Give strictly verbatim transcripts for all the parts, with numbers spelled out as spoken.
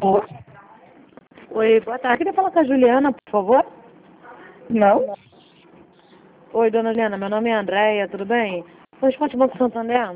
Oi, boa tarde. Queria falar com a Juliana, por favor? Não? Oi, dona Juliana, meu nome é Andréia, tudo bem? Sou Esporte Banco Santander.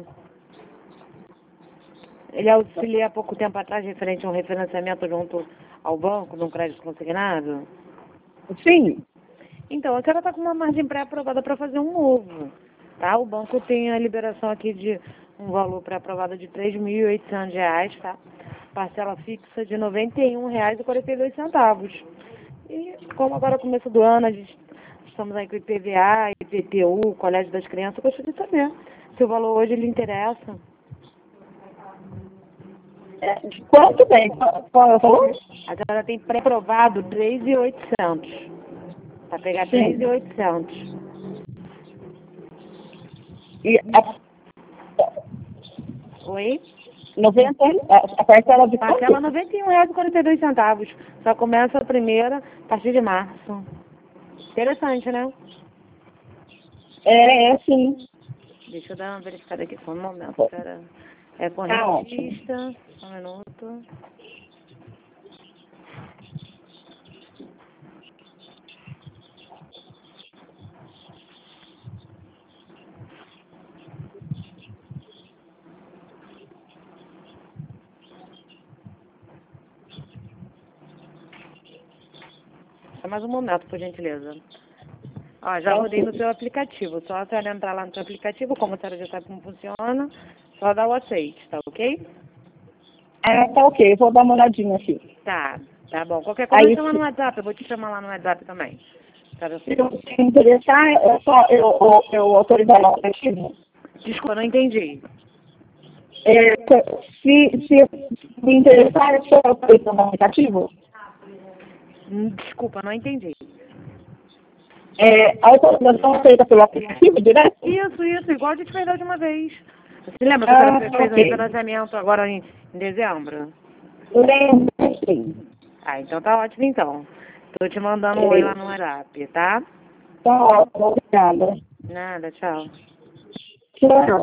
Ele auxiliou há pouco tempo atrás referente a um refinanciamento junto ao banco, de um crédito consignado. Sim. Então, a senhora está com uma margem pré-aprovada para fazer um novo, tá? O banco tem a liberação aqui de um valor pré-aprovado de três mil e oitocentos reais, tá? Parcela fixa de noventa e um reais e quarenta e dois centavos. E como agora é o começo do ano, a gente estamos aí com o I P V A, I P T U, Colégio das Crianças, eu gostaria de saber se o valor hoje lhe interessa. É, de quanto tempo? Qual é o valor? A senhora tem pré-aprovado três mil e oitocentos. Para pegar três mil e oitocentos. E a, Oi? noventa, a, a parcela de Parcela quanto? noventa e um reais e quarenta e dois centavos. Só começa a primeira a partir de março. Interessante, né? É, é sim. Deixa eu dar uma verificada aqui só um momento, pera. É Tá ótimo. correntista. Só um minuto. Só mais um momento, por gentileza. Ó, já rodei no seu aplicativo. Só a senhora entrar lá no seu aplicativo, como a senhora já sabe como funciona, só dá o aceite, tá ok? Ah, tá ok. Eu vou dar uma olhadinha aqui. Tá, tá bom. Qualquer coisa Aí, chama se no WhatsApp, eu vou te chamar lá no WhatsApp também. Tá, se eu se interessar, é só eu, eu, eu autorizar o aplicativo. desculpa, não entendi. É, se, se me interessar, é só eu autorizar o aplicativo. Hum, Desculpa, não entendi. É, a autorização é feita pelo aplicativo direto? Isso, isso, igual a gente fez da última vez. Você lembra que a Ah, senhora tá fez um ok. refinanciamento agora em, em dezembro? Lembro, sim. Ah, então tá ótimo então. Tô te mandando um oi lá no WhatsApp, tá? Tá ótimo, obrigada. Nada, tchau. Tchau.